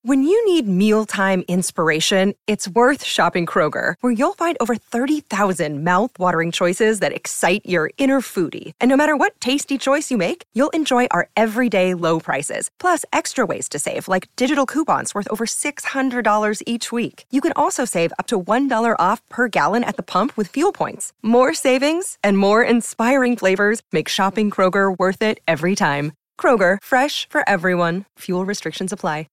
When you need mealtime inspiration, it's worth shopping Kroger, where you'll find over 30,000 mouth-watering choices that excite your inner foodie. And no matter what tasty choice you make, you'll enjoy our everyday low prices, plus extra ways to save, like digital coupons worth over $600 each week. You can also save up to $1 off per gallon at the pump with fuel points. More savings and more inspiring flavors make shopping Kroger worth it every time. Kroger, fresh for everyone. Fuel restrictions apply.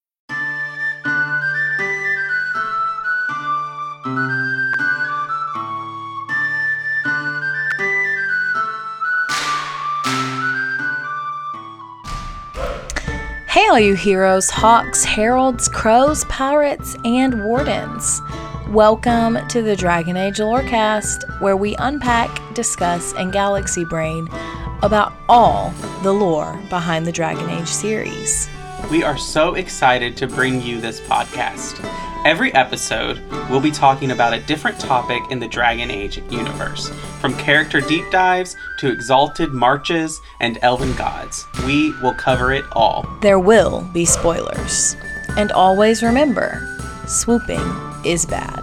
Hey all you heroes, hawks, heralds, crows, pirates, and wardens. Welcome to the Dragon Age Lorecast, where we unpack, discuss, and galaxy brain about all the lore behind the Dragon Age series. We are so excited to bring you this podcast. Every episode, we'll be talking about a different topic in the Dragon Age universe. From character deep dives to exalted marches and elven gods, we will cover it all. There will be spoilers. And always remember, swooping is bad.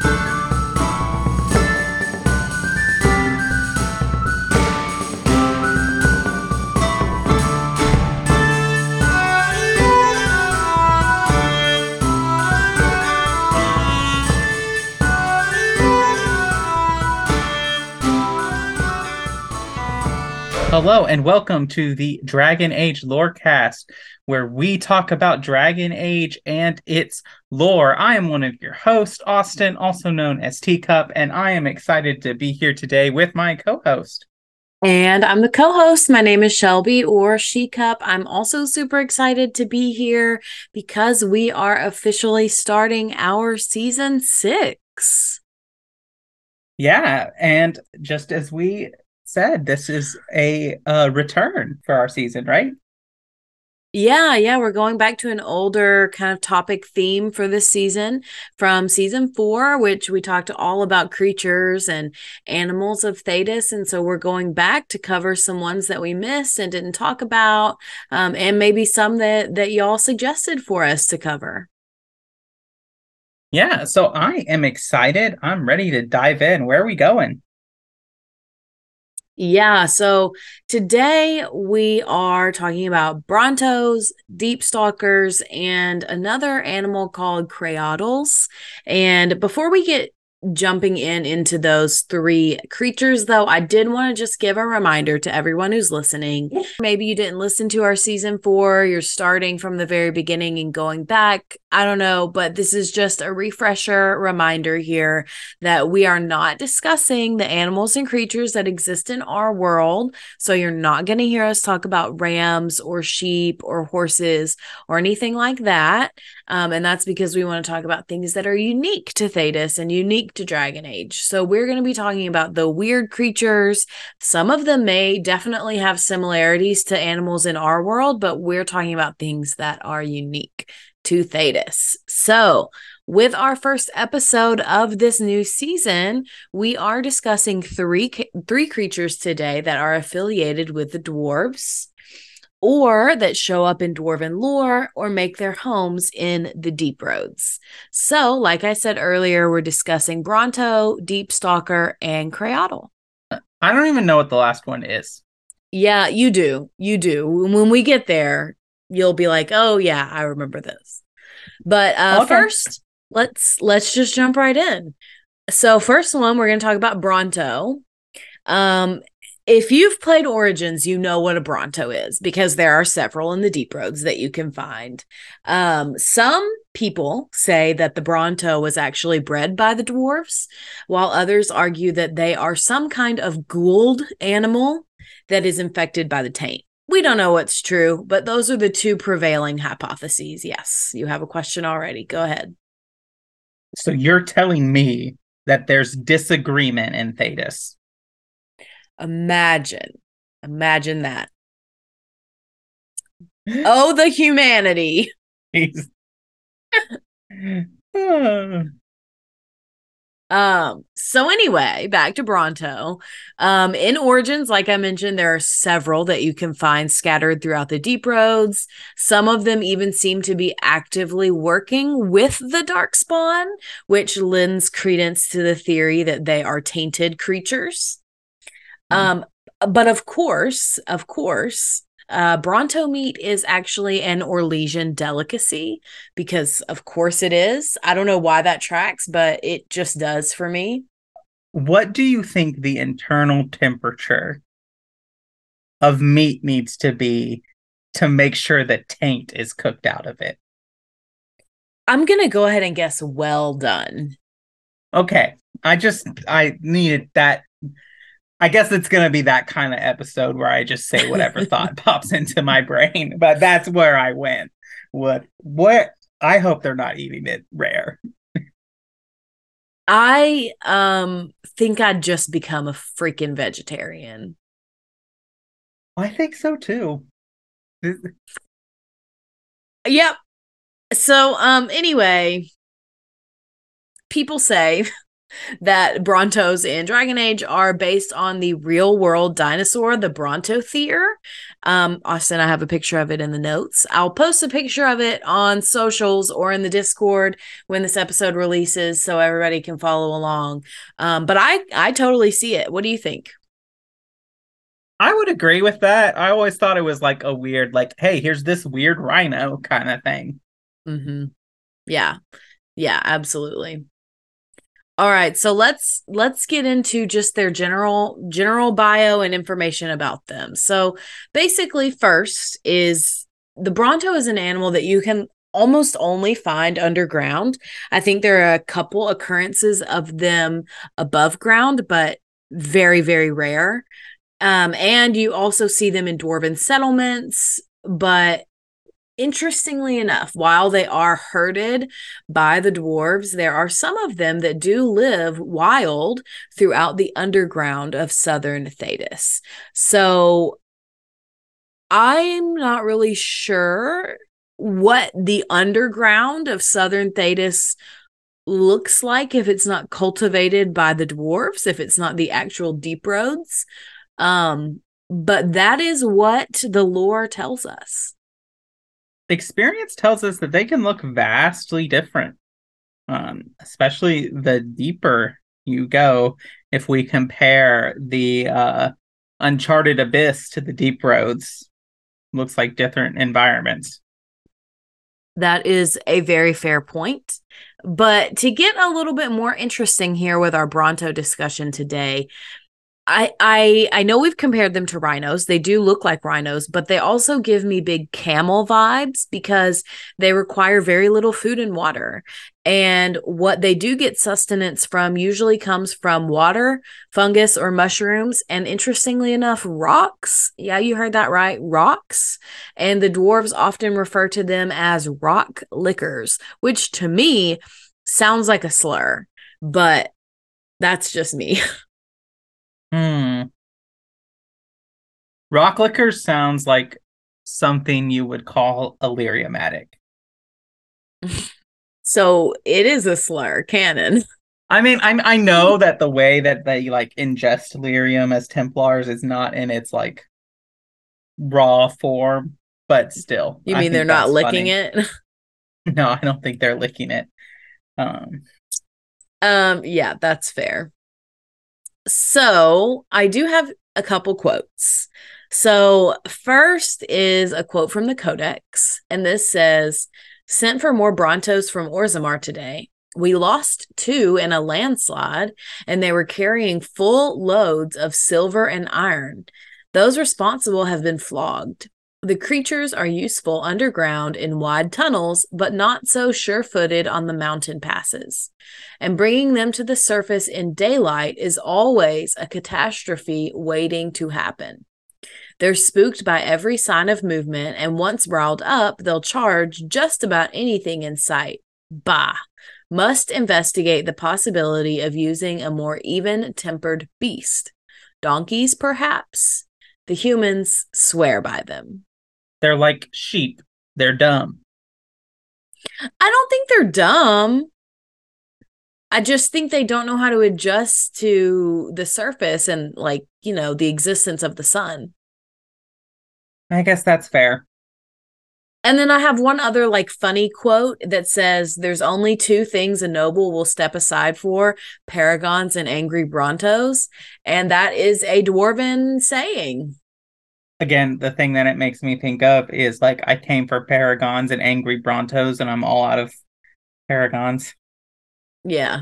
Hello and welcome to the Dragon Age Lorecast, where we talk about Dragon Age and its lore. I am one of your hosts, Austin, also known as Teacup, and I am excited to be here today with my co-host. And I'm the co-host. My name is Shelby, or She-Cup. I'm also super excited to be here because we are officially starting our season 6. Yeah, and just as we said, this is a return for our season, right? Yeah, we're going back to an older kind of topic theme for this season from season 4, which we talked all about creatures and animals of Thedas, and so we're going back to cover some ones that we missed and didn't talk about, and maybe some that y'all suggested for us to cover. Yeah, so I am excited. I'm ready to dive in. Where are we going? Yeah, so today we are talking about Brontos, Deep Stalkers, and another animal called Creoddles. And before we get jumping into those 3 creatures, though, I did want to just give a reminder to everyone who's listening. Maybe you didn't listen to our season 4, you're starting from the very beginning and going back. I don't know, but this is just a refresher reminder here that we are not discussing the animals and creatures that exist in our world. So you're not going to hear us talk about rams or sheep or horses or anything like that. And that's because we want to talk about things that are unique to Thedas and unique to Dragon Age. So we're going to be talking about the weird creatures. Some of them may definitely have similarities to animals in our world, but we're talking about things that are unique to Thedas. So with our first episode of this new season, we are discussing three creatures today that are affiliated with the dwarves, or that show up in dwarven lore, or make their homes in the Deep Roads. So, like I said earlier, we're discussing Bronto, Deep Stalker, and Creoddle. I don't even know what the last one is. Yeah, you do. You do. When we get there, you'll be like, oh yeah, I remember this. But Okay. First, let's just jump right in. So first one, we're going to talk about Bronto. If you've played Origins, you know what a Bronto is, because there are several in the Deep Roads that you can find. Some people say that the Bronto was actually bred by the dwarves, while others argue that they are some kind of ghouled animal that is infected by the taint. We don't know what's true, but those are the 2 prevailing hypotheses. Yes, you have a question already. Go ahead. So you're telling me that there's disagreement in Thedas? Imagine that. Oh, the humanity. So anyway, back to Bronto. In Origins, like I mentioned, there are several that you can find scattered throughout the deep roads. Some of them even seem to be actively working with the Darkspawn, which lends credence to the theory that they are tainted creatures. But of course, Bronto meat is actually an Orlesian delicacy because, of course, it is. I don't know why that tracks, but it just does for me. What do you think the internal temperature of meat needs to be to make sure that taint is cooked out of it? I'm going to go ahead and guess well done. Okay. I needed that. I guess it's going to be that kind of episode where I just say whatever thought pops into my brain, but that's where I went. What I hope they're not eating it rare. I think I'd just become a freaking vegetarian. I think so too. Yep. So anyway, people say that Brontos in Dragon Age are based on the real world dinosaur, the Brontothere. Austin, I have a picture of it in the notes. I'll post a picture of it on socials or in the Discord when this episode releases so everybody can follow along. But I totally see it. What do you think? I would agree with that. I always thought it was like a weird, like, hey, here's this weird rhino kind of thing. Mm-hmm. Yeah. Yeah, absolutely. All right, so let's get into just their general bio and information about them. So basically, first is the Bronto is an animal that you can almost only find underground. I think there are a couple occurrences of them above ground, but very, very rare. And you also see them in dwarven settlements, but interestingly enough, while they are herded by the dwarves, there are some of them that do live wild throughout the underground of southern Thedas. So I'm not really sure what the underground of southern Thedas looks like if it's not cultivated by the dwarves, if it's not the actual deep roads. But that is what the lore tells us. Experience tells us that they can look vastly different, especially the deeper you go. If we compare the Uncharted Abyss to the Deep Roads, looks like different environments. That is a very fair point. But to get a little bit more interesting here with our Bronto discussion today, I know we've compared them to rhinos. They do look like rhinos, but they also give me big camel vibes because they require very little food and water. And what they do get sustenance from usually comes from water, fungus, or mushrooms. And interestingly enough, rocks. Yeah, you heard that right. Rocks. And the dwarves often refer to them as rock lickers, which to me sounds like a slur, but that's just me. Rock liquor sounds like something you would call a lyriumatic. So it is a slur, canon. I mean, I know that the way that they like ingest lyrium as Templars is not in its like raw form, but still. You mean they're not licking it? No, I don't think they're licking it. Yeah, that's fair. So I do have a couple quotes. So first is a quote from the Codex, and this says, "Sent for more Brontos from Orzammar today. We lost 2 in a landslide, and they were carrying full loads of silver and iron. Those responsible have been flogged. The creatures are useful underground in wide tunnels, but not so sure-footed on the mountain passes. And bringing them to the surface in daylight is always a catastrophe waiting to happen. They're spooked by every sign of movement, and once riled up, they'll charge just about anything in sight. Bah! Must investigate the possibility of using a more even-tempered beast. Donkeys, perhaps. The humans swear by them." They're like sheep. They're dumb. I don't think they're dumb. I just think they don't know how to adjust to the surface and the existence of the sun. I guess that's fair. And then I have one other funny quote that says there's only two things a noble will step aside for, paragons and angry Brontos. And that is a dwarven saying. Again, the thing that it makes me think of is I came for paragons and angry Brontos and I'm all out of paragons. Yeah.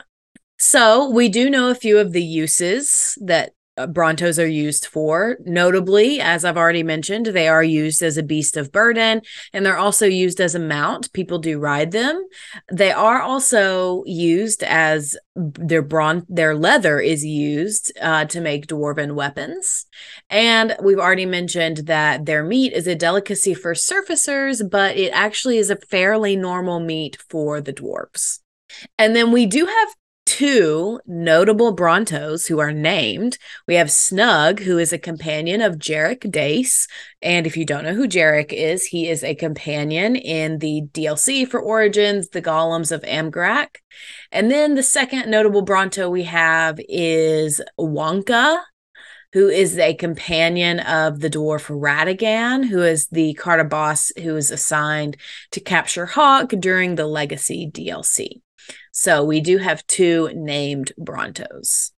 So we do know a few of the uses that Brontos are used for. Notably, as I've already mentioned, they are used as a beast of burden, and they're also used as a mount. People do ride them. They are also used as their leather is used to make dwarven weapons. And we've already mentioned that their meat is a delicacy for surfacers, but it actually is a fairly normal meat for the dwarves. And then we do have two notable Brontos who are named. We have Snug, who is a companion of Jarek Dace. And if you don't know who Jarek is, he is a companion in the DLC for Origins, the Golems of Amgarak. And then the second notable Bronto we have is Wonka, who is a companion of the dwarf Ratigan, who is the Carta boss who is assigned to capture Hawk during the Legacy DLC. So we do have two named Brontos.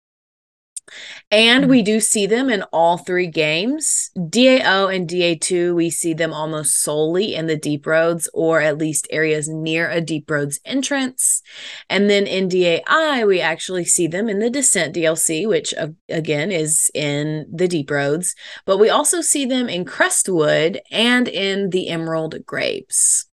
And we do see them in all three games. DAO and DA2, we see them almost solely in the Deep Roads, or at least areas near a Deep Roads entrance. And then in DAI, we actually see them in the Descent DLC, which again is in the Deep Roads. But we also see them in Crestwood and in the Emerald Graves.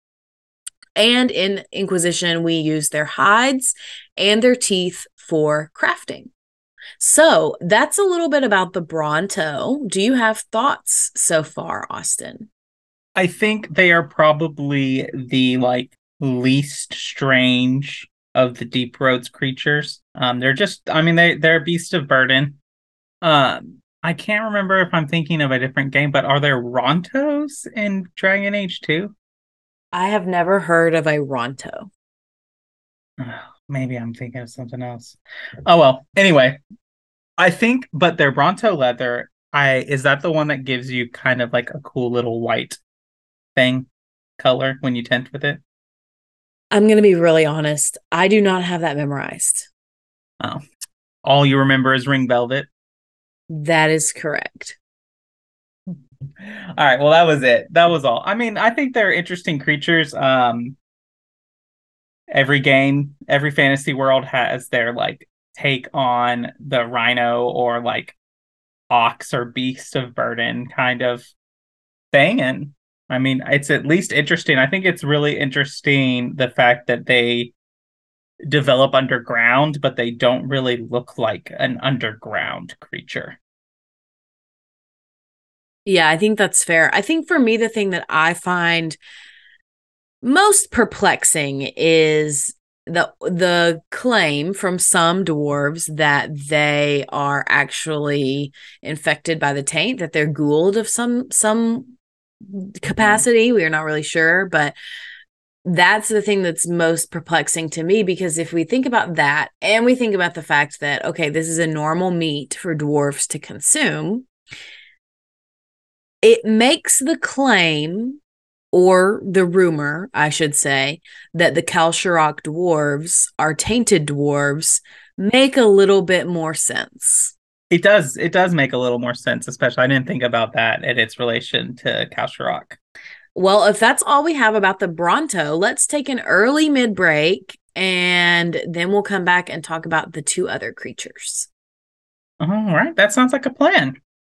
And in Inquisition, we use their hides and their teeth for crafting. So that's a little bit about the Bronto. Do you have thoughts so far, Austin? I think they are probably the least strange of the Deep Roads creatures. They're just, they're a beast of burden. I can't remember if I'm thinking of a different game, but are there Rontos in Dragon Age 2? I have never heard of a Ronto. Maybe I'm thinking of something else. Oh, well. Anyway, I think, but their Bronto leather, is that the one that gives you kind of a cool little white color when you tint with it? I'm going to be really honest. I do not have that memorized. Oh. All you remember is ring velvet? That is correct. All right, well, that was it. That was all. I think they're interesting creatures. Every game, every fantasy world has their take on the rhino or ox or beast of burden kind of thing. And it's at least interesting. I think it's really interesting the fact that they develop underground, but they don't really look like an underground creature. Yeah, I think that's fair. I think for me, the thing that I find most perplexing is the claim from some dwarves that they are actually infected by the taint, that they're Goa'uld of some capacity. We are not really sure, but that's the thing that's most perplexing to me, because if we think about that and we think about the fact that, okay, this is a normal meat for dwarves to consume, it makes the claim, or the rumor, I should say, that the Kalsharok dwarves are tainted dwarves make a little bit more sense. It does make a little more sense, especially I didn't think about that and its relation to Kalsharok. Well, if that's all we have about the Bronto, let's take an early mid-break, and then we'll come back and talk about the two other creatures. All right, that sounds like a plan.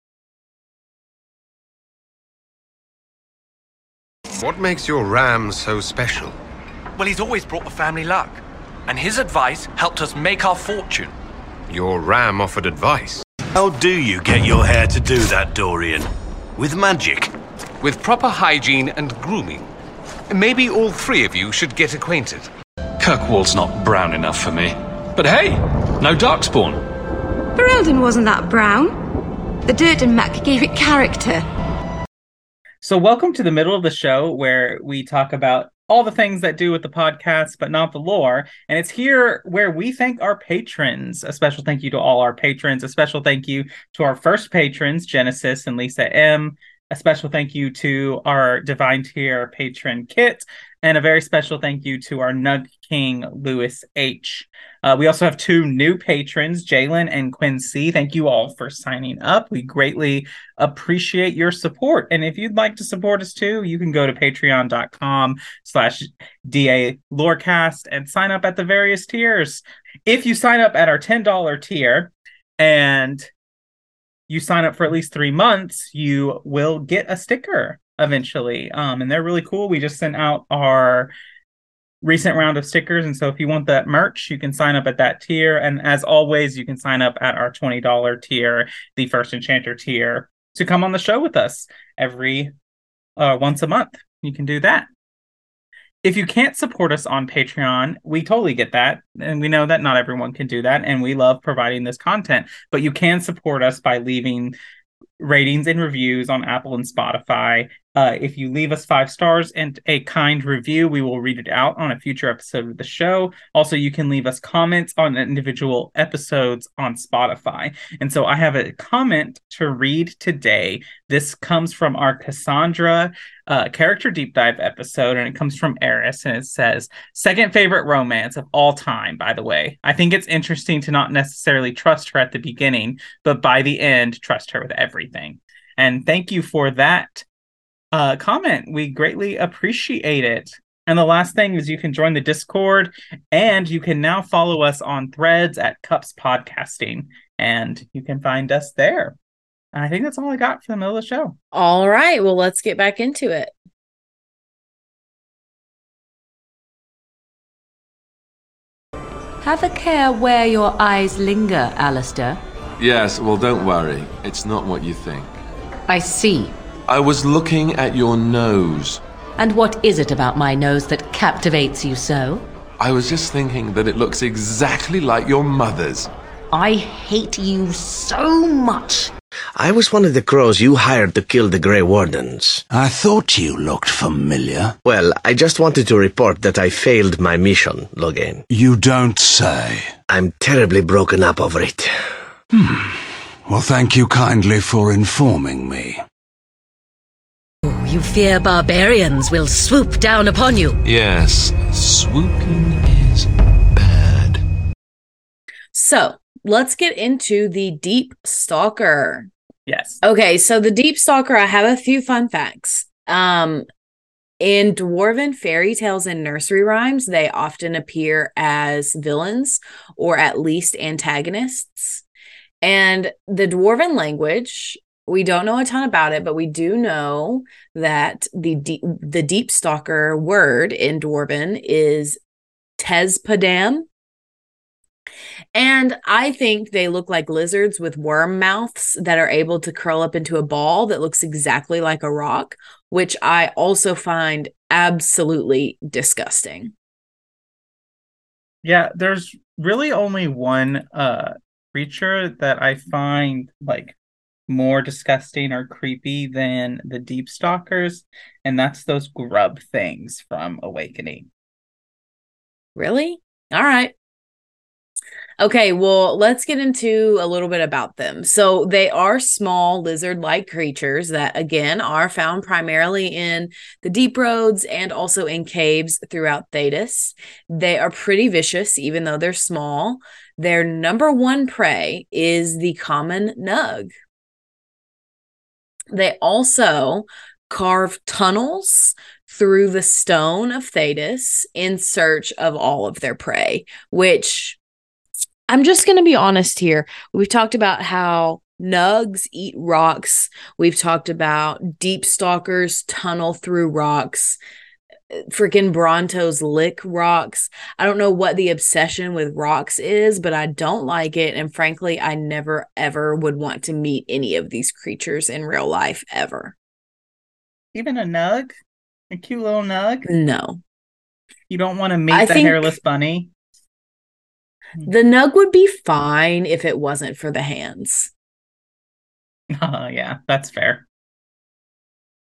What makes your ram so special? Well, he's always brought the family luck, and his advice helped us make our fortune. Your ram offered advice. How do you get your hair to do that, Dorian? With magic? With proper hygiene and grooming. Maybe all three of you should get acquainted. Kirkwall's not brown enough for me. But hey, no Darkspawn. Ferelden wasn't that brown. The dirt and muck gave it character. So welcome to the middle of the show where we talk about all the things that do with the podcast, but not the lore. And it's here where we thank our patrons. A special thank you to all our patrons. A special thank you to our first patrons, Genesis and Lisa M. A special thank you to our Divine Tier patron, Kit. And a very special thank you to our Nug King, Lewis H. We also have 2 new patrons, Jalen and Quincy. Thank you all for signing up. We greatly appreciate your support. And if you'd like to support us too, you can go to patreon.com/DA Lorecast and sign up at the various tiers. If you sign up at our $10 tier and you sign up for at least 3 months, you will get a sticker eventually. And they're really cool. We just sent out our recent round of stickers. And so if you want that merch, you can sign up at that tier. And as always, you can sign up at our $20 tier, the First Enchanter tier, to come on the show with us every once a month. You can do that. If you can't support us on Patreon, we totally get that. And we know that not everyone can do that. And we love providing this content. But you can support us by leaving ratings and reviews on Apple and Spotify. If you leave us 5 stars and a kind review, we will read it out on a future episode of the show. Also, you can leave us comments on individual episodes on Spotify. And so I have a comment to read today. This comes from our Cassandra character deep dive episode, and it comes from Eris, and it says, second favorite romance of all time, by the way. I think it's interesting to not necessarily trust her at the beginning, but by the end, trust her with everything. And thank you for that comment. We greatly appreciate it. And the last thing is you can join the Discord, and you can now follow us on Threads at Cups Podcasting, and you can find us there. And I think that's all I got for the middle of the show. All right. Well, let's get back into it. Have a care where your eyes linger, Alistair. Yes, well, don't worry. It's not what you think. I see. I was looking at your nose. And what is it about my nose that captivates you so? I was just thinking that it looks exactly like your mother's. I hate you so much. I was one of the crows you hired to kill the Grey Wardens. I thought you looked familiar. Well, I just wanted to report that I failed my mission, Logain. You don't say. I'm terribly broken up over it. Well, thank you kindly for informing me. Oh, you fear barbarians will swoop down upon you. Yes, swooping is bad. So, let's get into the Deep Stalker. Yes. Okay, so the Deep Stalker, I have a few fun facts. In dwarven fairy tales and nursery rhymes, they often appear as villains or at least antagonists. And the dwarven language, we don't know a ton about it, but we do know that the Deep Stalker word in dwarven is Tezpadam. And I think they look like lizards with worm mouths that are able to curl up into a ball that looks exactly like a rock, which I also find absolutely disgusting. Yeah, there's really only one creature that I find like more disgusting or creepy than the Deep Stalkers, and that's those grub things from Awakening. Really? All right. Okay, well, let's get into a little bit about them. So they are small lizard-like creatures that, again, are found primarily in the deep roads and also in caves throughout Thedas. They are pretty vicious, even though they're small. Their number one prey is the common nug. They also carve tunnels through the stone of Thedas in search of all of their prey, which... I'm just going to be honest here. We've talked about how nugs eat rocks. We've talked about deep stalkers tunnel through rocks. Freaking Brontos lick rocks. I don't know what the obsession with rocks is, but I don't like it. And frankly, I never, ever would want to meet any of these creatures in real life, ever. Even a nug? A cute little nug? No. You don't want to meet the hairless bunny? The nug would be fine if it wasn't for the hands. Yeah, that's fair.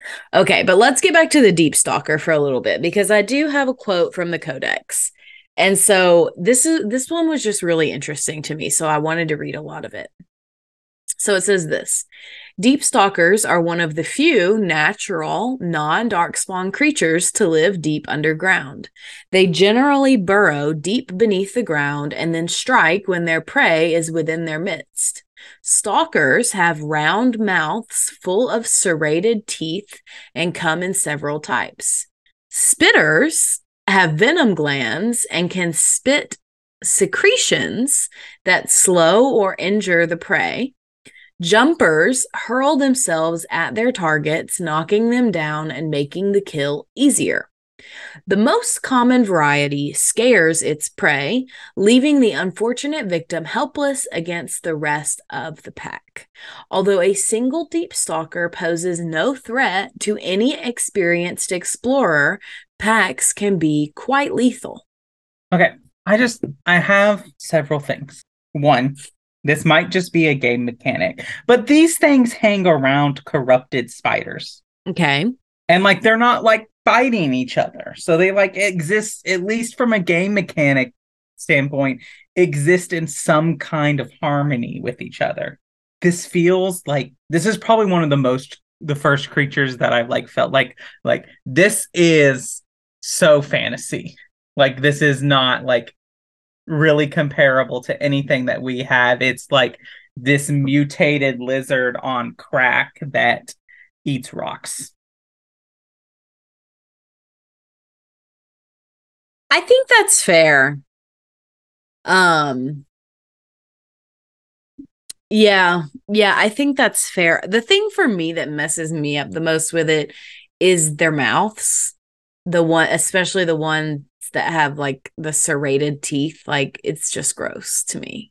Okay, but let's get back to the deep stalker for a little bit, because I do have a quote from the Codex. And so this one was just really interesting to me, so I wanted to read a lot of it. So it says this: deep stalkers are one of the few natural, non-darkspawn creatures to live deep underground. They generally burrow deep beneath the ground and then strike when their prey is within their midst. Stalkers have round mouths full of serrated teeth and come in several types. Spitters have venom glands and can spit secretions that slow or injure the prey. Jumpers hurl themselves at their targets, knocking them down and making the kill easier. The most common variety scares its prey, leaving the unfortunate victim helpless against the rest of the pack. Although a single deep stalker poses no threat to any experienced explorer, packs can be quite lethal. Okay, I have several things. One, this might just be a game mechanic, but these things hang around corrupted spiders. Okay. And like they're not like fighting each other. So they like exist, at least from a game mechanic standpoint, exist in some kind of harmony with each other. This feels like this is probably one of the first creatures that I've like felt like this is so fantasy. Like this is not like really comparable to anything that we have. It's like this mutated lizard on crack that eats rocks. I think that's fair. Yeah, I think that's fair. The thing for me that messes me up the most with it is their mouths. Especially the ones that have like the serrated teeth. Like, it's just gross to me.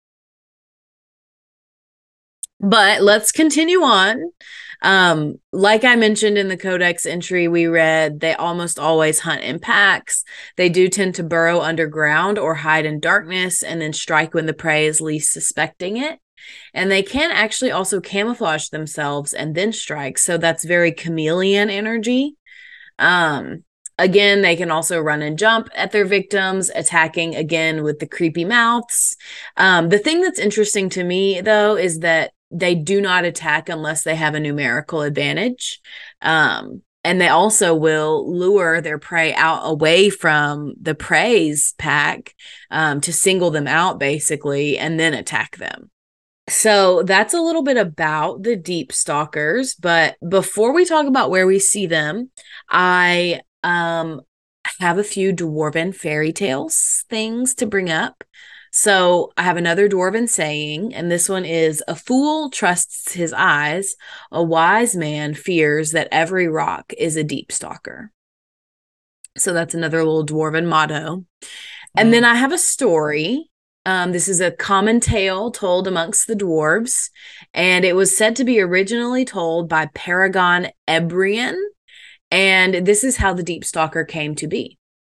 But let's continue on. Like I mentioned in the Codex entry we read, they almost always hunt in packs. They do tend to burrow underground or hide in darkness and then strike when the prey is least suspecting it. And they can actually also camouflage themselves and then strike. So that's very chameleon energy. Again, they can also run and jump at their victims, attacking again with the creepy mouths. The thing that's interesting to me, though, is that they do not attack unless they have a numerical advantage. And they also will lure their prey out away from the prey's pack to single them out, basically, and then attack them. So that's a little bit about the deep stalkers. But before we talk about where we see them, I have a few dwarven fairy tales things to bring up. So I have another dwarven saying, and this one is: a fool trusts his eyes, a wise man fears that every rock is a deep stalker. So that's another little dwarven motto. And then I have a story. This is a common tale told amongst the dwarves, and it was said to be originally told by Paragon Ebrian. And this is how the deep stalker came to be.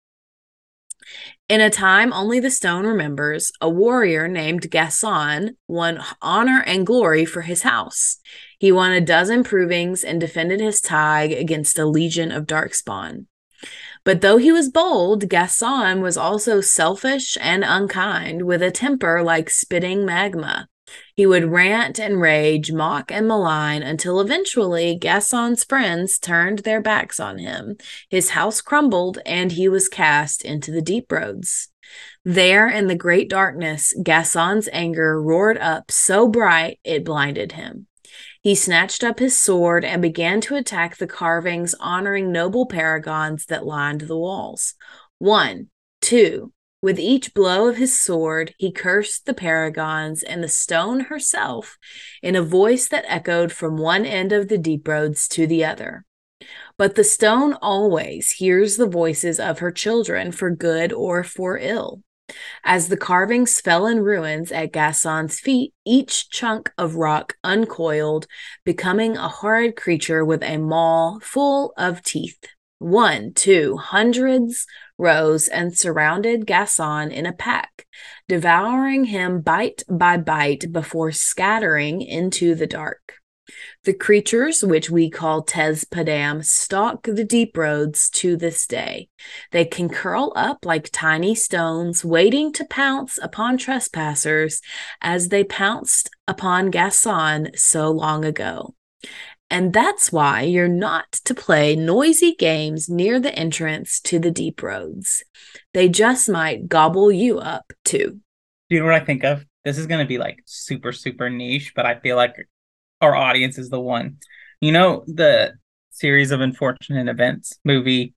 In a time only the stone remembers, a warrior named Gasson won honor and glory for his house. He won 12 provings and defended his thaig against a legion of darkspawn. But though he was bold, Gasson was also selfish and unkind, with a temper like spitting magma. He would rant and rage, mock and malign, until eventually Gasson's friends turned their backs on him. His house crumbled, and he was cast into the deep roads. There, in the great darkness, Gasson's anger roared up so bright it blinded him. He snatched up his sword and began to attack the carvings honoring noble paragons that lined the walls. 1, 2... With each blow of his sword, he cursed the paragons and the stone herself in a voice that echoed from one end of the deep roads to the other. But the stone always hears the voices of her children for good or for ill. As the carvings fell in ruins at Gasson's feet, each chunk of rock uncoiled, becoming a horrid creature with a maw full of teeth. 1, 2, hundreds rose and surrounded Gasson in a pack, devouring him bite by bite before scattering into the dark. The creatures, which we call Tezpadam, stalk the deep roads to this day. They can curl up like tiny stones, waiting to pounce upon trespassers as they pounced upon Gasson so long ago. And that's why you're not to play noisy games near the entrance to the deep roads. They just might gobble you up, too. Do you know what I think of? This is going to be like super, super niche, but I feel like our audience is the one. You know, the Series of Unfortunate Events movie,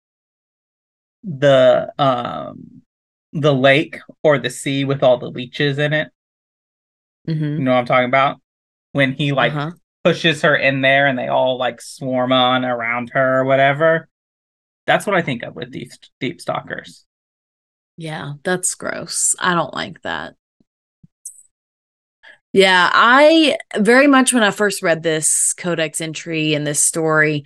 the lake or the sea with all the leeches in it. Mm-hmm. You know what I'm talking about? When he pushes her in there and they all like swarm on around her or whatever. That's what I think of with these deep stalkers. Yeah, that's gross. I don't like that. Yeah, I very much, when I first read this codex entry and this story,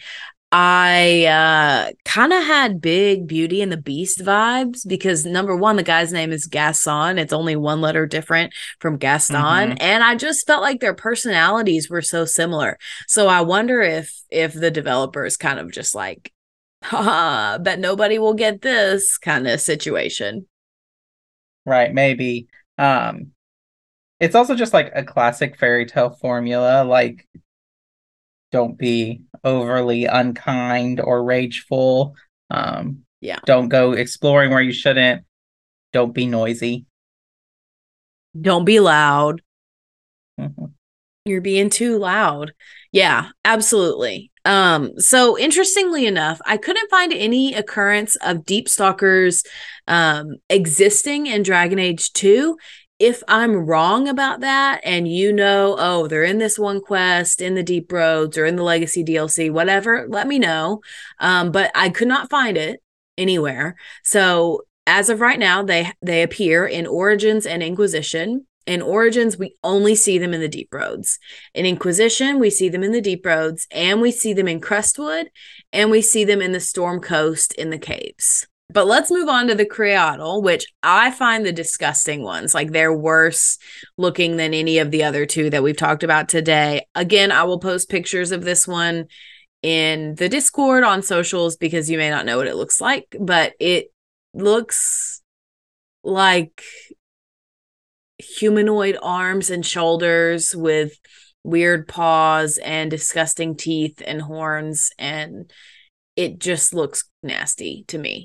I kind of had big Beauty and the Beast vibes because, number one, the guy's name is Gaston. It's only one letter different from Gaston. Mm-hmm. And I just felt like their personalities were so similar. So I wonder if the developers kind of just like, haha, bet nobody will get this kind of situation. Right, maybe. It's also just like a classic fairy tale formula, like don't be overly unkind or rageful. Don't go exploring where you shouldn't. Don't be noisy. Don't be loud. Mm-hmm. You're being too loud. Yeah, absolutely. So interestingly enough, I couldn't find any occurrence of deep stalkers existing in Dragon Age 2. If I'm wrong about that and they're in this one quest, in the Deep Roads or in the Legacy DLC, whatever, let me know. But I could not find it anywhere. So as of right now, they appear in Origins and Inquisition. In Origins, we only see them in the Deep Roads. In Inquisition, we see them in the Deep Roads, and we see them in Crestwood, and we see them in the Storm Coast in the caves. But let's move on to the Creatle, which I find the disgusting ones. Like, they're worse looking than any of the other two that we've talked about today. Again, I will post pictures of this one in the Discord on socials because you may not know what it looks like, but it looks like humanoid arms and shoulders with weird paws and disgusting teeth and horns, and it just looks nasty to me.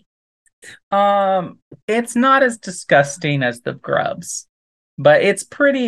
It's not as disgusting as the grubs, but it's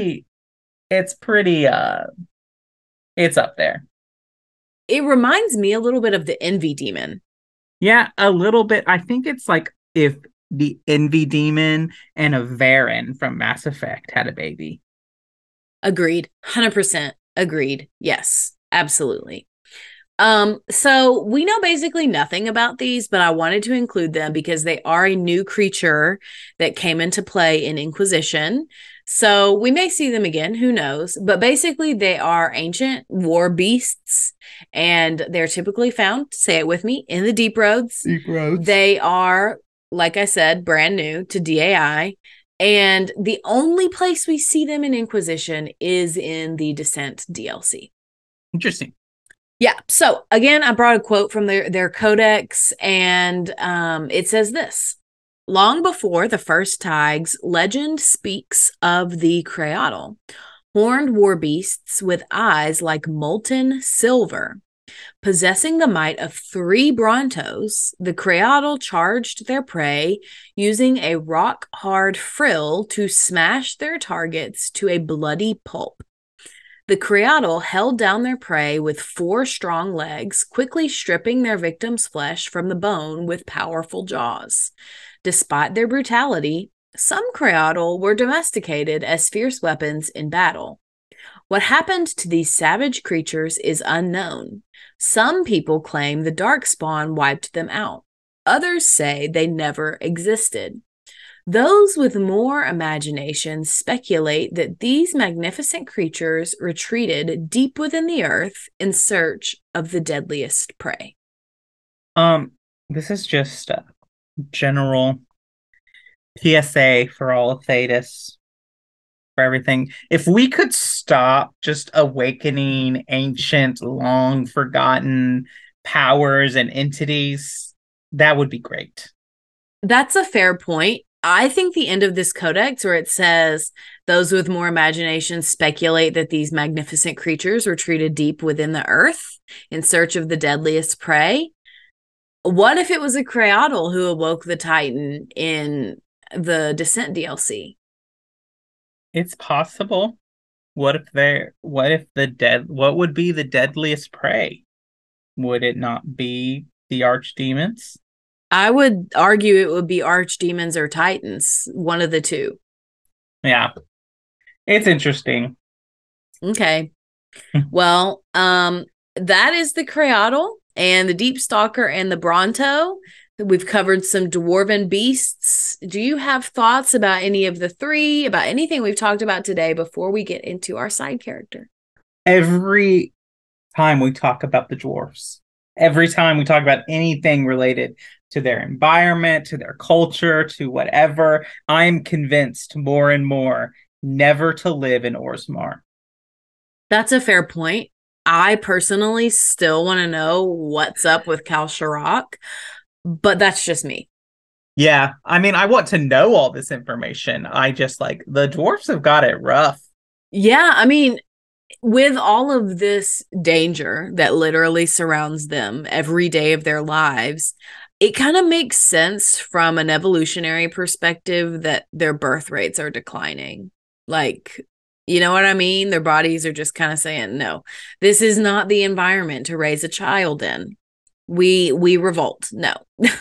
up there. It reminds me a little bit of the Envy Demon. Yeah, a little bit. I think it's like if the Envy Demon and a Varen from Mass Effect had a baby. Agreed. 100% agreed. Yes, absolutely. So we know basically nothing about these, but I wanted to include them because they are a new creature that came into play in Inquisition. So we may see them again, who knows? But basically they are ancient war beasts, and they're typically found, say it with me, in the Deep Roads. Deep Roads. They are, like I said, brand new to DAI. And the only place we see them in Inquisition is in the Descent DLC. Interesting. Yeah. So again, I brought a quote from their codex, and it says this: long before the first Tigers, legend speaks of the Creatle, horned war beasts with eyes like molten silver. Possessing the might of 3 Brontos, the Creatle charged their prey using a rock-hard frill to smash their targets to a bloody pulp. The Creatle held down their prey with 4 strong legs, quickly stripping their victim's flesh from the bone with powerful jaws. Despite their brutality, some Creatle were domesticated as fierce weapons in battle. What happened to these savage creatures is unknown. Some people claim the Darkspawn wiped them out. Others say they never existed. Those with more imagination speculate that these magnificent creatures retreated deep within the earth in search of the deadliest prey. This is just a general PSA for all of Thedas. for everything. If we could stop just awakening ancient, long forgotten powers and entities, that would be great. That's a fair point. I think the end of this codex, where it says those with more imagination speculate that these magnificent creatures retreated deep within the earth in search of the deadliest prey. What if it was a Creodal who awoke the Titan in the Descent DLC? It's possible. What would be the deadliest prey? Would it not be the archdemons? I would argue it would be archdemons or titans, one of the two. Yeah. It's interesting. Okay. Well, that is the Creodal and the Deep Stalker and the Bronto. We've covered some dwarven beasts. Do you have thoughts about any of the three, about anything we've talked about today before we get into our side character? Every time we talk about the dwarves, every time we talk about anything related to their environment, to their culture, to whatever, I'm convinced more and more never to live in Orzammar. That's a fair point. I personally still want to know what's up with Khal-Sharrak, but that's just me. Yeah, I mean, I want to know all this information. I just the dwarves have got it rough. Yeah, I mean, with all of this danger that literally surrounds them every day of their lives, it kind of makes sense from an evolutionary perspective that their birth rates are declining. You know what I mean? Their bodies are just kind of saying, no, this is not the environment to raise a child in. We revolt. No.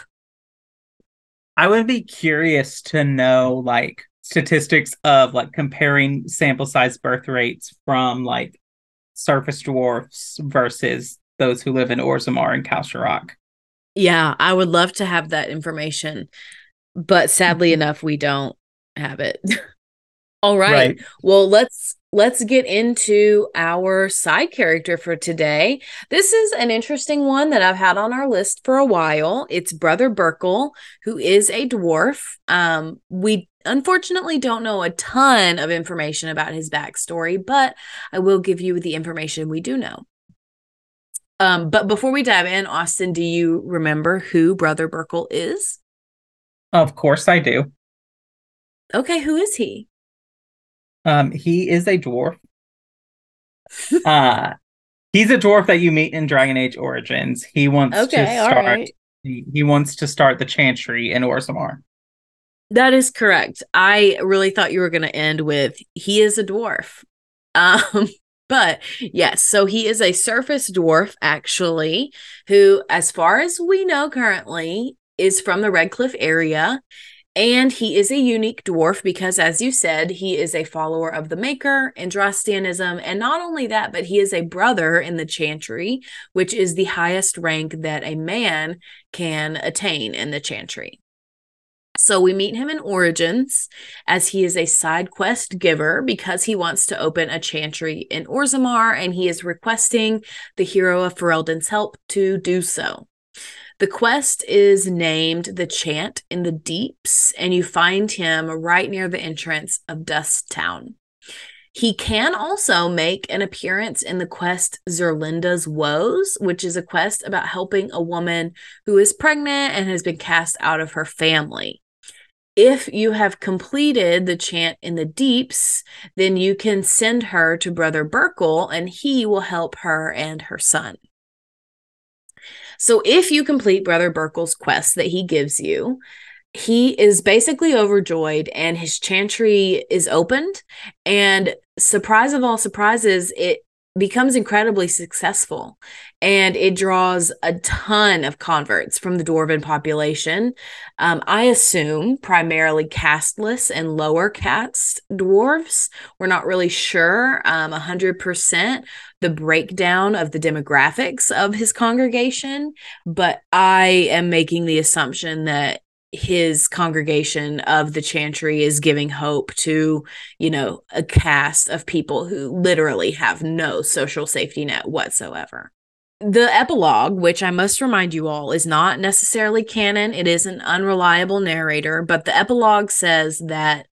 I would be curious to know statistics of comparing sample size birth rates from surface dwarfs versus those who live in Orzammar and Khal-Sharrak. Yeah, I would love to have that information, but sadly enough, we don't have it. All right. Well, let's get into our side character for today. This is an interesting one that I've had on our list for a while. It's Brother Burkle, who is a dwarf. We unfortunately don't know a ton of information about his backstory, but I will give you the information we do know. But before we dive in, Austin, do you remember who Brother Burkle is? Of course I do. Okay, who is he? He is a dwarf. He's a dwarf that you meet in Dragon Age Origins. He wants to start. Right. He wants to start the Chantry in Orzammar. That is correct. I really thought you were going to end with he is a dwarf. But yes, so he is a surface dwarf, actually, who, as far as we know currently, is from the Redcliffe area. And he is a unique dwarf because, as you said, he is a follower of the Maker, Andrastianism, and not only that, but he is a brother in the Chantry, which is the highest rank that a man can attain in the Chantry. So we meet him in Origins as he is a side quest giver because he wants to open a chantry in Orzammar, and he is requesting the hero of Ferelden's help to do so. The quest is named The Chant in the Deeps, and you find him right near the entrance of Dust Town. He can also make an appearance in the quest Zerlinda's Woes, which is a quest about helping a woman who is pregnant and has been cast out of her family. If you have completed the Chant in the Deeps, then you can send her to Brother Burkle, and he will help her and her son. So if you complete Brother Burkle's quest that he gives you, he is basically overjoyed and his chantry is opened. And surprise of all surprises, it becomes incredibly successful. And it draws a ton of converts from the dwarven population. I assume primarily casteless and lower caste dwarves. We're not really sure 100% the breakdown of the demographics of his congregation, but I am making the assumption that his congregation of the Chantry is giving hope to, a cast of people who literally have no social safety net whatsoever. The epilogue, which I must remind you all is not necessarily canon, it is an unreliable narrator, but the epilogue says that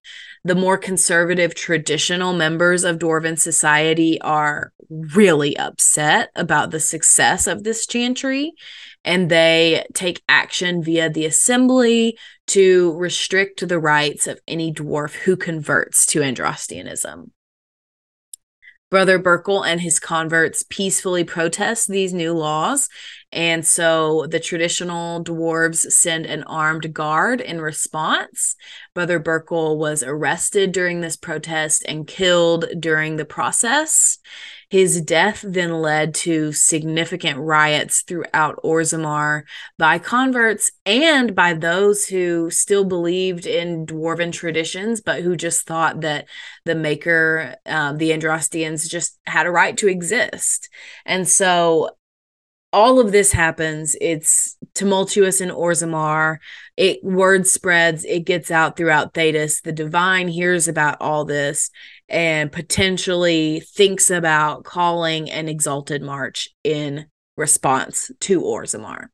the more conservative traditional members of Dwarven society are really upset about the success of this chantry, and they take action via the assembly to restrict the rights of any dwarf who converts to Andrastianism. Brother Burkle and his converts peacefully protest these new laws, and so the traditional dwarves send an armed guard in response. Brother Burkle was arrested during this protest and killed during the process. His death then led to significant riots throughout Orzammar by converts and by those who still believed in dwarven traditions, but who just thought that the Maker, the Andrastians, just had a right to exist. And so all of this happens. It's tumultuous in Orzammar. Word spreads. It gets out throughout Thedas. The Divine hears about all this and potentially thinks about calling an exalted march in response to Orzammar.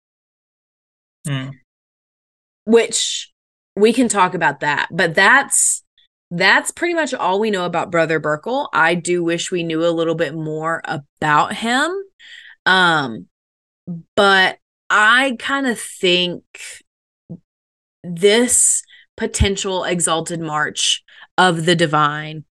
Which we can talk about that, but that's pretty much all we know about Brother Burkle. I do wish we knew a little bit more about him. But I kind of think this potential exalted march of the Divine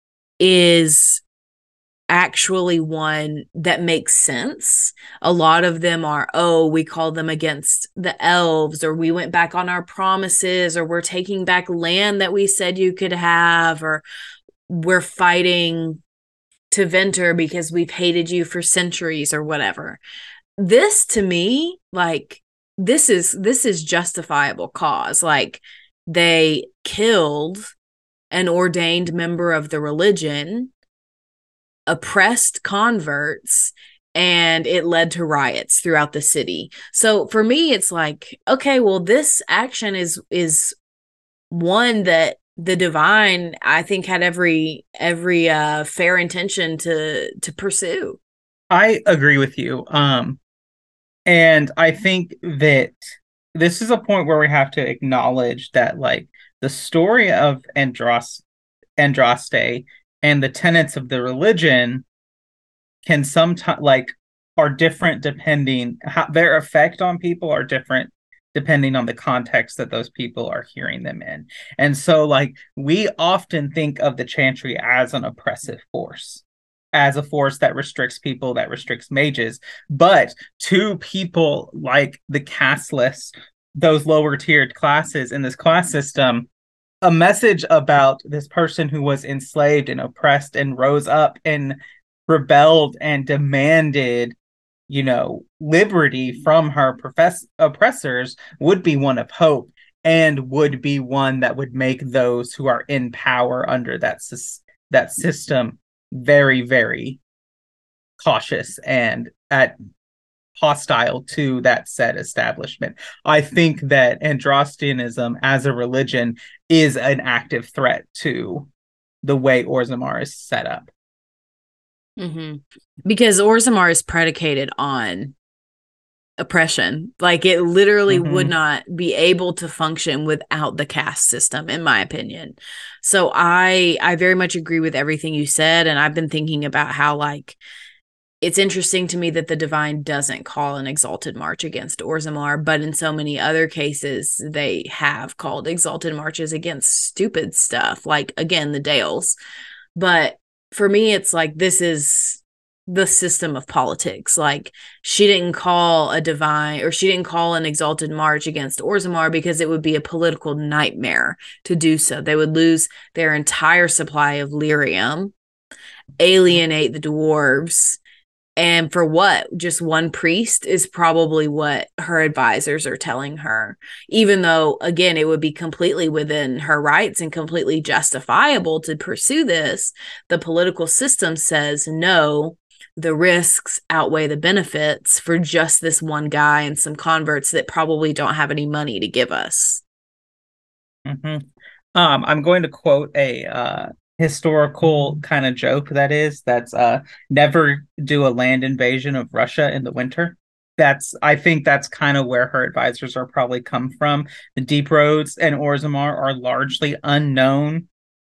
is actually one that makes sense. A lot of them are, we called them against the elves, or we went back on our promises, or we're taking back land that we said you could have, or we're fighting Tevinter because we've hated you for centuries, or whatever. This, to me, like, this is justifiable cause. Like, they killed an ordained member of the religion, oppressed converts, and it led to riots throughout the city. So for me, it's like, okay, well, this action is one that the Divine, I think, had every fair intention to pursue. I agree with you. And I think that this is a point where we have to acknowledge that, like, the story of Andraste and the tenets of the religion can sometimes, like, are different depending how their effect on people are different depending on the context that those people are hearing them in. And so, like, we often think of the Chantry as an oppressive force, as a force that restricts people, that restricts mages. But to people like the casteless, those lower tiered classes in this class system, a message about this person who was enslaved and oppressed and rose up and rebelled and demanded, liberty from her oppressors would be one of hope, and would be one that would make those who are in power under that system very, very cautious and hostile to that said establishment. I think that Andrastianism as a religion is an active threat to the way Orzammar is set up. Mm-hmm. Because Orzammar is predicated on oppression. Like, it literally would not be able to function without the caste system, in my opinion. So I very much agree with everything you said. And I've been thinking about how, like, it's interesting to me that the Divine doesn't call an exalted march against Orzammar, but in so many other cases, they have called exalted marches against stupid stuff, like, again, the Dales. But for me, it's like, this is the system of politics. Like, she didn't call a Divine, or she didn't call an exalted march against Orzammar because it would be a political nightmare to do so. They would lose their entire supply of lyrium, alienate the dwarves. And for what? Just one priest is probably what her advisors are telling her. Even though, again, it would be completely within her rights and completely justifiable to pursue this, the political system says, no, the risks outweigh the benefits for just this one guy and some converts that probably don't have any money to give us. I'm going to quote a historical kind of joke that's never do a land invasion of Russia in the winter. I think that's kind of where her advisors are probably come from. The Deep Roads and Orzammar are largely unknown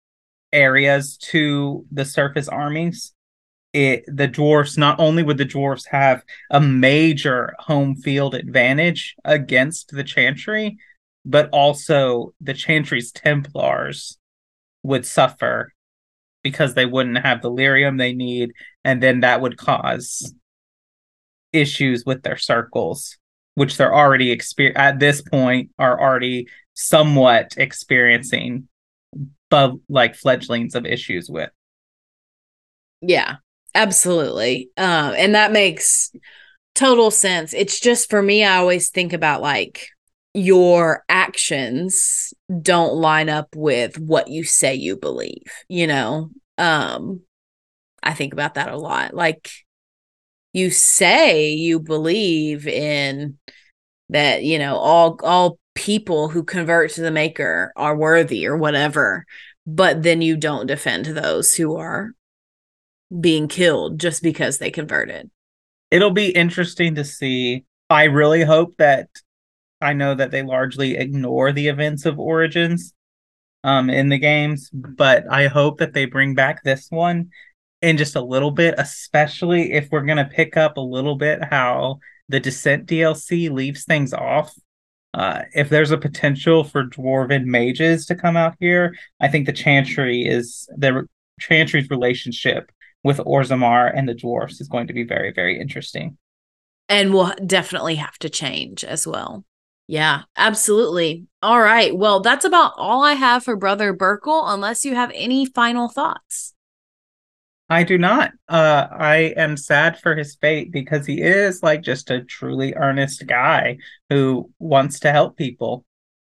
areas to the surface armies, not only would the dwarves have a major home field advantage against the Chantry, but also the Chantry's Templars would suffer because they wouldn't have the lyrium they need, and then that would cause issues with their circles, which they're already at this point are already somewhat experiencing, but like fledglings of issues with. Yeah, absolutely. And that makes total sense. It's just, for me, I always think about like your actions don't line up with what you say you believe, you know? I think about that a lot. Like, you say you believe in that, you know, all people who convert to the Maker are worthy or whatever, but then you don't defend those who are being killed just because they converted. It'll be interesting to see. I really hope that, I know that they largely ignore the events of Origins in the games, but I hope that they bring back this one in just a little bit, especially if we're going to pick up a little bit how the Descent DLC leaves things off. If there's a potential for dwarven mages to come out here, I think the Chantry's relationship with Orzammar and the dwarves is going to be very, very interesting. And will definitely have to change as well. Yeah, absolutely. All right. Well, that's about all I have for Brother Burkle, unless you have any final thoughts. I do not. I am sad for his fate because he is like just a truly earnest guy who wants to help people.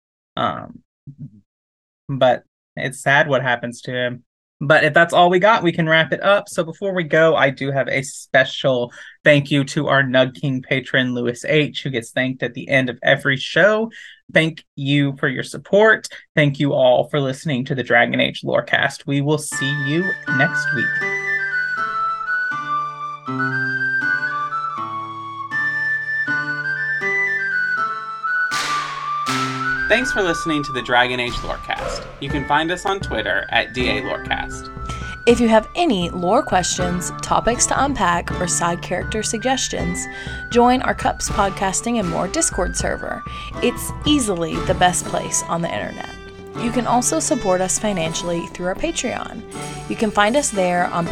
But it's sad what happens to him. But if that's all we got, we can wrap it up. So before we go, I do have a special thank you to our Nug King patron, Lewis H., who gets thanked at the end of every show. Thank you for your support. Thank you all for listening to the Dragon Age Lorecast. We will see you next week. Thanks for listening to the Dragon Age Lorecast. You can find us on Twitter at DALorecast. If you have any lore questions, topics to unpack, or side character suggestions, join our Cups Podcasting and More Discord server. It's easily the best place on the internet. You can also support us financially through our Patreon. You can find us there on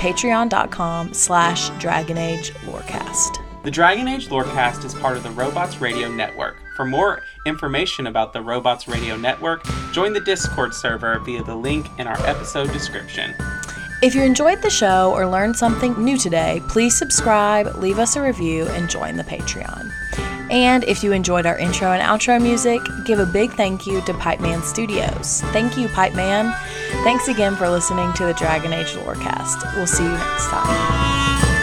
patreon.com/DragonAgeLorecast. The Dragon Age Lorecast is part of the Robots Radio Network. For more information about the Robots Radio Network, join the Discord server via the link in our episode description. If you enjoyed the show or learned something new today, please subscribe, leave us a review, and join the Patreon. And if you enjoyed our intro and outro music, give a big thank you to Pipeman Studios. Thank you, Pipeman. Thanks again for listening to the Dragon Age Lorecast. We'll see you next time.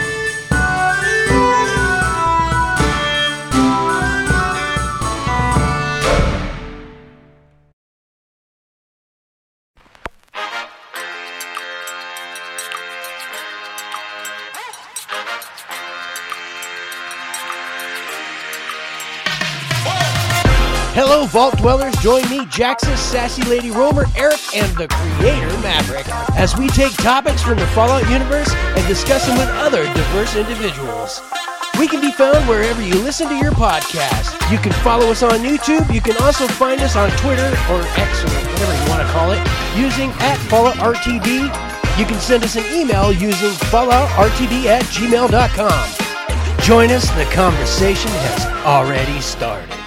Hello, Vault Dwellers. Join me, Jaxus, Sassy Lady Romer, Eric, and the Creator Maverick as we take topics from the Fallout universe and discuss them with other diverse individuals. We can be found wherever you listen to your podcast. You can follow us on YouTube. You can also find us on Twitter or X or whatever you want to call it using @FalloutRTD. You can send us an email using falloutrtd@gmail.com. Join us. The conversation has already started.